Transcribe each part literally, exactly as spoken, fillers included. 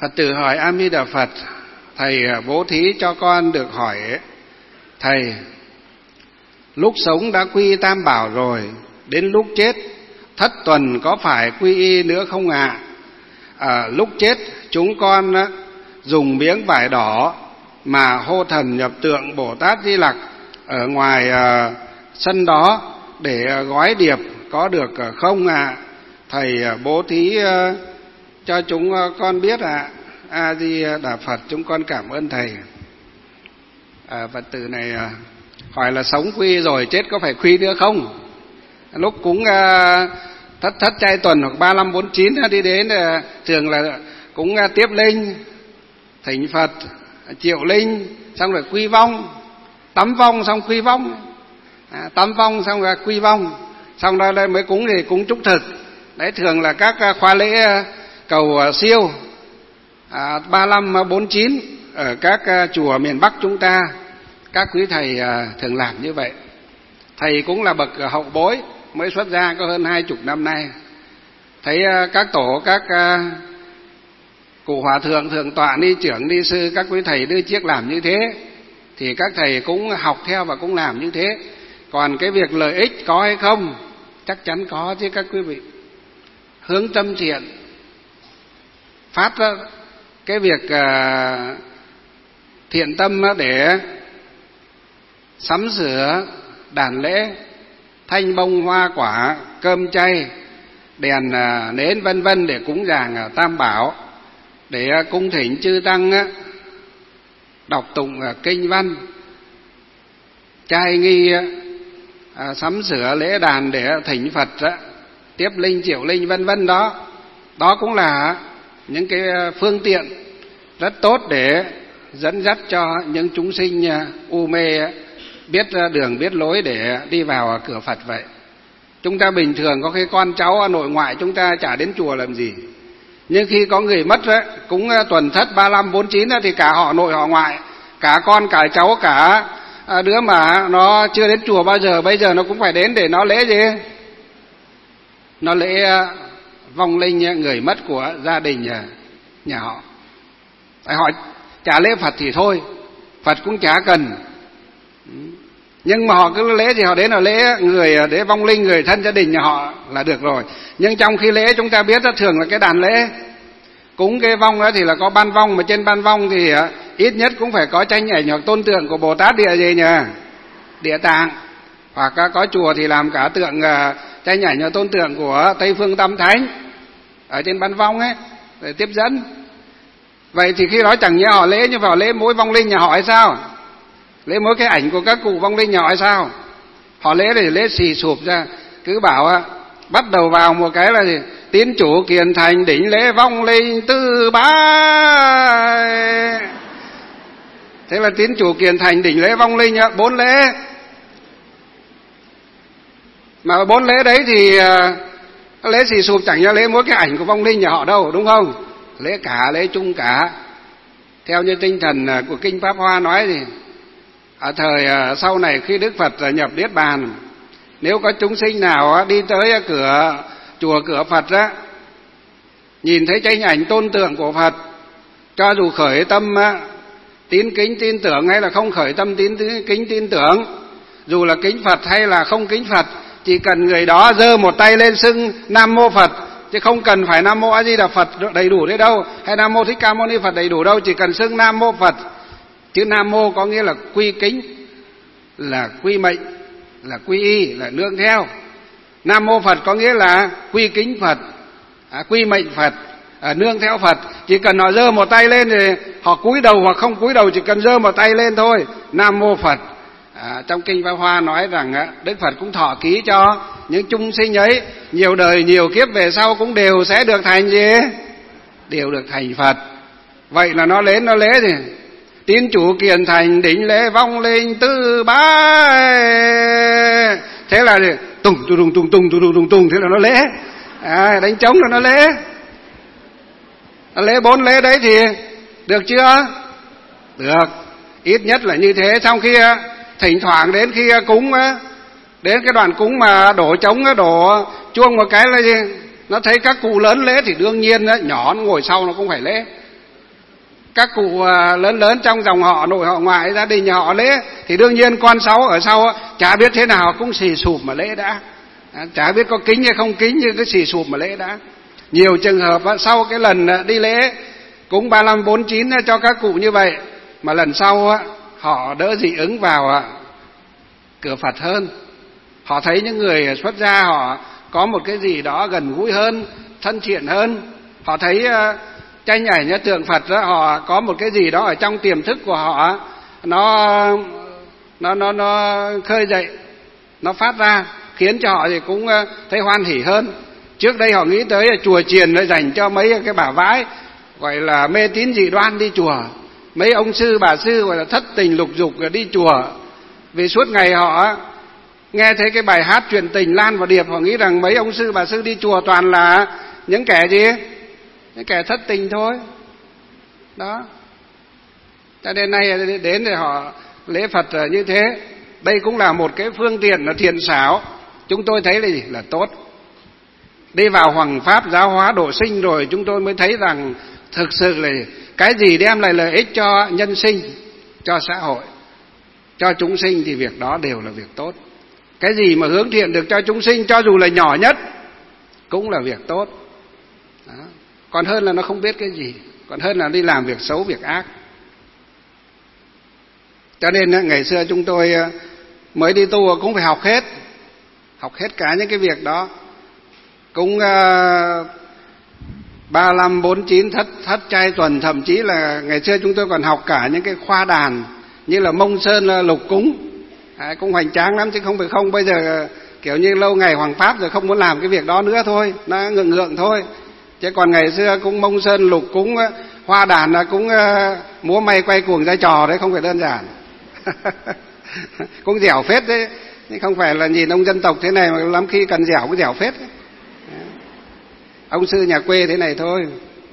Phật tử hỏi: A Di Đà Phật, thầy bố thí cho con được hỏi thầy, lúc sống đã quy Tam Bảo rồi, đến lúc chết thất tuần có phải quy y nữa không ạ? À? À, lúc chết chúng con dùng miếng vải đỏ mà hô thần nhập tượng Bồ Tát Di Lặc ở ngoài uh, sân đó để gói điệp, có được không ạ? À? Thầy bố thí uh, cho chúng uh, con biết ạ. À. A Di Đà Phật, chúng con cảm ơn thầy. À, Phật tử này uh, hỏi là sống quy rồi, chết có phải quy nữa không? Lúc cúng uh, thất thất trai tuần hoặc ba năm bốn chín đi đến uh, thường là cúng uh, tiếp linh, thỉnh Phật, triệu linh, xong rồi quy vong, tắm vong xong quy vong, à, tắm vong xong rồi quy vong, xong đó đây mới cúng thì cúng trúc thực. Đấy thường là các uh, khóa lễ uh, cầu uh, siêu à, ba năm bốn chín ở các uh, chùa miền Bắc chúng ta, các quý thầy uh, thường làm như vậy. Thầy cũng là bậc hậu bối, mới xuất gia có hơn hai chục năm nay. Thấy uh, các tổ, các uh, cụ hòa thượng, thượng tọa, ni trưởng, ni sư, các quý thầy đưa chiếc làm như thế, thì các thầy cũng học theo và cũng làm như thế. Còn cái việc lợi ích có hay không? Chắc chắn có chứ các quý vị. Hướng tâm thiện, phát cái việc uh, thiện tâm để sắm sửa đàn lễ, thanh bông hoa quả, cơm chay, đèn uh, nến vân vân để cúng dường uh, Tam Bảo, để uh, cung thỉnh chư tăng uh, đọc tụng uh, kinh văn, trai nghi, uh, sắm sửa lễ đàn để thỉnh Phật, uh, tiếp linh, triệu linh vân vân đó. Đó cũng là những cái phương tiện rất tốt để dẫn dắt cho những chúng sinh u mê biết đường biết lối để đi vào cửa Phật vậy. Chúng ta bình thường có cái con cháu nội ngoại chúng ta chả đến chùa làm gì, nhưng khi có người mất ấy, cũng tuần thất ba năm bốn chín thì cả họ nội họ ngoại, cả con cả cháu, cả đứa mà nó chưa đến chùa bao giờ, bây giờ nó cũng phải đến để nó lễ gì? Nó lễ vong linh người mất của gia đình nhà, nhà họ. Họ trả lễ Phật thì thôi, Phật cũng chả cần, nhưng mà họ cứ lễ thì họ đến là lễ người, để vong linh người thân gia đình nhà họ là được rồi. Nhưng trong khi lễ chúng ta biết đó, thường là cái đàn lễ cúng cái vong đó thì là có ban vong, mà trên ban vong thì ít nhất cũng phải có tranh ảnh hoặc tôn tượng của Bồ Tát địa gì nhỉ? Địa Tạng. Hoặc có chùa thì làm cả tượng tranh ảnh và tôn tượng của Tây Phương Tam Thánh ở trên ban vong ấy để tiếp dẫn. Vậy thì khi đó chẳng nhẽ họ lễ như vào lễ mỗi vong linh nhà họ hay sao? Lễ mỗi cái ảnh của các cụ vong linh nhà họ hay sao? Họ lễ để lễ xì sụp ra, cứ bảo bắt đầu vào một cái là gì? Tín chủ kiền thành đỉnh lễ vong linh tư bái. Thế là tín chủ kiền thành đỉnh lễ vong linh bốn lễ. Mà bốn lễ đấy thì uh, lễ xì sụp chẳng nhớ lễ mỗi cái ảnh của vong linh nhà họ đâu, đúng không? Lễ cả, lễ chung cả. Theo như tinh thần uh, của Kinh Pháp Hoa nói thì ở thời uh, sau này khi Đức Phật uh, nhập Niết Bàn, nếu có chúng sinh nào uh, đi tới uh, cửa chùa cửa Phật á, uh, nhìn thấy tranh ảnh tôn tượng của Phật, cho dù khởi tâm uh, tín kính tin tưởng hay là không khởi tâm tín kính tin tưởng, dù là kính Phật hay là không kính Phật, chỉ cần người đó giơ một tay lên xưng Nam Mô Phật, chứ không cần phải Nam Mô A Di Đà Phật đầy đủ đấy đâu, hay Nam Mô Thích Ca Mâu Ni Phật đầy đủ đâu, chỉ cần xưng Nam Mô Phật. Chứ Nam Mô có nghĩa là quy kính, là quy mệnh, là quy y, là nương theo. Nam Mô Phật có nghĩa là quy kính Phật, à, quy mệnh Phật, à, nương theo Phật. Chỉ cần họ giơ một tay lên thì họ cúi đầu hoặc không cúi đầu, chỉ cần giơ một tay lên thôi, Nam Mô Phật. À, trong Kinh Pháp Hoa nói rằng á, Đức Phật cũng thọ ký cho những chúng sinh ấy, nhiều đời nhiều kiếp về sau cũng đều sẽ được thành gì? Đều được thành Phật. Vậy là nó đến nó lễ thì tín chủ kiền thành đỉnh lễ vong linh tư bái. Thế là tùng tùng tùng tùng tùng tùng tùng tùng, thế là nó lễ. À, đánh trống là nó lễ. Nó lễ bốn lễ đấy thì được chưa? Được. Ít nhất là như thế. Trong khi thỉnh thoảng đến khi cúng, đến cái đoạn cúng mà đổ trống, đổ chuông một cái là gì? Nó thấy các cụ lớn lễ thì đương nhiên nhỏ nó ngồi sau nó cũng phải lễ. các cụ lớn lớn trong dòng họ, nội họ ngoại, gia đình nhà họ lễ, thì đương nhiên con cháu ở sau chả biết thế nào cũng xì sụp mà lễ đã, chả biết có kính hay không kính, nhưng cứ xì sụp mà lễ đã. Nhiều trường hợp sau cái lần đi lễ cúng ba lăm bốn chín cho các cụ như vậy, mà lần sau họ đỡ dị ứng vào cửa Phật hơn. Họ thấy những người xuất gia họ có một cái gì đó gần gũi hơn, thân thiện hơn. Họ thấy tranh ảnh nhá, tượng Phật đó, họ có một cái gì đó ở trong tiềm thức của họ, nó nó nó nó khơi dậy, nó phát ra, khiến cho họ thì cũng thấy hoan hỉ hơn. Trước đây họ nghĩ tới chùa chiền nó dành cho mấy cái bà vãi gọi là mê tín dị đoan đi chùa, mấy ông sư bà sư gọi là thất tình lục dục đi chùa. Vì suốt ngày họ nghe thấy cái bài hát chuyện tình Lan và Điệp, họ nghĩ rằng mấy ông sư bà sư đi chùa toàn là những kẻ gì? Những kẻ thất tình thôi. Đó. Cho nên nay đến để họ lễ Phật như thế, đây cũng là một cái phương tiện là thiện xảo. Chúng tôi thấy là gì? Là tốt. Đi vào hoằng pháp giáo hóa độ sinh rồi chúng tôi mới thấy rằng thực sự là cái gì đem lại lợi ích cho nhân sinh, cho xã hội, cho chúng sinh thì việc đó đều là việc tốt. Cái gì mà hướng thiện được cho chúng sinh, cho dù là nhỏ nhất, cũng là việc tốt. Đó. Còn hơn là nó không biết cái gì, còn hơn là đi làm việc xấu, việc ác. Cho nên ngày xưa chúng tôi mới đi tu cũng phải học hết, học hết cả những cái việc đó. Cũng ba lăm bốn chín thất thất trai tuần, thậm chí là ngày xưa chúng tôi còn học cả những cái khoa đàn như là Mông Sơn lục cúng. À, cũng hoành tráng lắm chứ không phải không. Bây giờ kiểu như lâu ngày hoàng pháp rồi không muốn làm cái việc đó nữa thôi, nó ngượng ngượng thôi. Chứ còn ngày xưa cũng Mông Sơn lục cúng, hoa đàn là cũng uh, múa may quay cuồng ra trò đấy, không phải đơn giản. Cũng dẻo phết đấy, không phải là nhìn ông dân tộc thế này mà lắm khi cần dẻo cũng dẻo phết đấy. Ông sư nhà quê thế này thôi.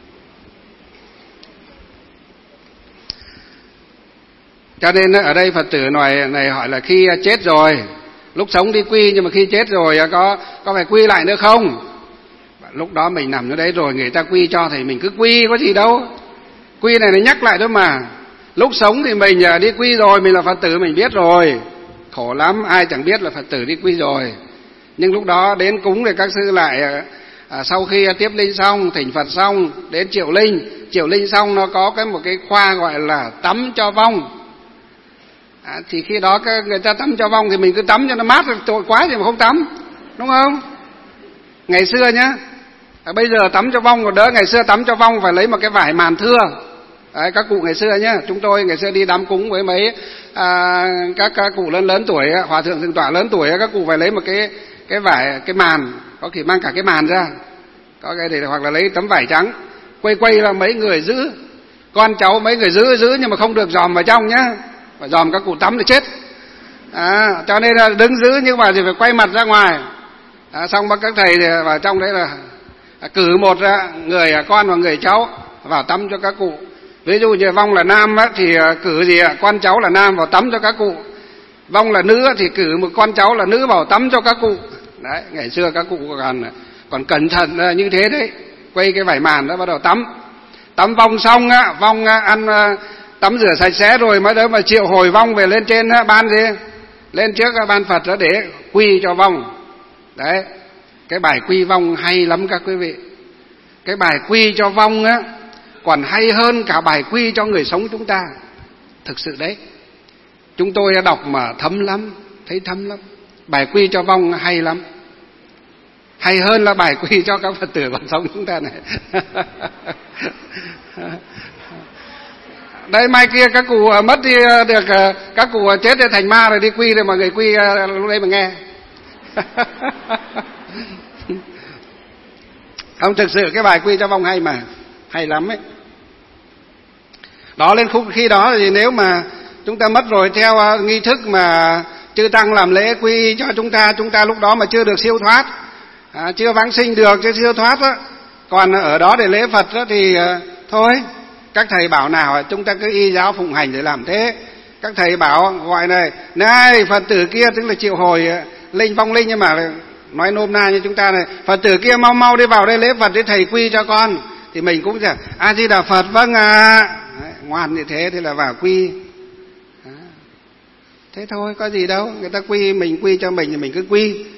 Cho nên ở đây Phật tử nói này hỏi là khi chết rồi, lúc sống đi quy nhưng mà khi chết rồi có có phải quy lại nữa không? Lúc đó mình nằm ở đấy rồi người ta quy cho thì mình cứ quy, có gì đâu. Quy này nó nhắc lại thôi mà. Lúc sống thì mình đi quy rồi, mình là Phật tử mình biết rồi. Khổ lắm, ai chẳng biết là Phật tử đi quy rồi. Nhưng lúc đó đến cúng thì các sư lại à, sau khi tiếp linh xong, thỉnh Phật xong, đến triệu linh. Triệu linh xong nó có cái một cái khoa gọi là tắm cho vong. À, thì khi đó người ta tắm cho vong thì mình cứ tắm cho nó mát, tội quá thì mà không tắm, đúng không? Ngày xưa nhá, à, bây giờ tắm cho vong còn đỡ, ngày xưa tắm cho vong phải lấy một cái vải màn thưa. Đấy, các cụ ngày xưa nhá, chúng tôi ngày xưa đi đám cúng với mấy à, các, các cụ lớn lớn tuổi, hòa thượng thượng tọa lớn tuổi, các cụ phải lấy một cái cái vải, cái màn, có khi mang cả cái màn ra, có cái thì hoặc là lấy tấm vải trắng, quay quay là mấy người giữ, con cháu mấy người giữ giữ nhưng mà không được dòm vào trong nhá, và dòm các cụ tắm thì chết. À, cho nên là đứng giữ nhưng mà thì phải quay mặt ra ngoài. À, xong các thầy thì vào trong đấy là cử một người con và người cháu vào tắm cho các cụ. Ví dụ như vong là nam á, thì cử gì con cháu là nam vào tắm cho các cụ. Vong là nữ á, thì cử một con cháu là nữ vào tắm cho các cụ. Đấy, ngày xưa các cụ còn còn cẩn thận như thế đấy, quay cái vải màn đó bắt đầu tắm. Tắm vong xong á, vong ăn tắm rửa sạch sẽ rồi mới đó mà triệu hồi vong về lên trên ban gì, lên trước ban Phật đó để quy cho vong. Đấy, cái bài quy vong hay lắm các quý vị. Cái bài quy cho vong á còn hay hơn cả bài quy cho người sống chúng ta. Thực sự đấy, chúng tôi đã đọc mà thấm lắm, thấy thấm lắm. Bài quy cho vong hay lắm, hay hơn là bài quy cho các Phật tử còn sống chúng ta này. Đây mai kia các cụ mất đi được, các cụ chết để thành ma rồi đi quy rồi mà người quy lúc đấy mà nghe. Không, thực sự cái bài quy cho vong hay mà, hay lắm ấy. Đó, lên khúc khi đó thì nếu mà chúng ta mất rồi, theo nghi thức mà chư tăng làm lễ quy cho chúng ta, chúng ta lúc đó mà chưa được siêu thoát, à, chưa vãng sinh được, chưa siêu thoát đó. Còn ở đó để lễ Phật đó thì thôi, các thầy bảo nào chúng ta cứ y giáo phụng hành để làm thế. Các thầy bảo gọi này, này Phật tử kia, tức là triệu hồi linh vong linh, nhưng mà nói nôm na như chúng ta này, Phật tử kia mau mau đi vào đây lễ Phật để thầy quy cho con. Thì mình cũng sẽ A Di Đà Phật, vâng à. ngoan như thế, thế là vào quy. Thế thôi, có gì đâu, người ta quy mình quy cho mình thì mình cứ quy.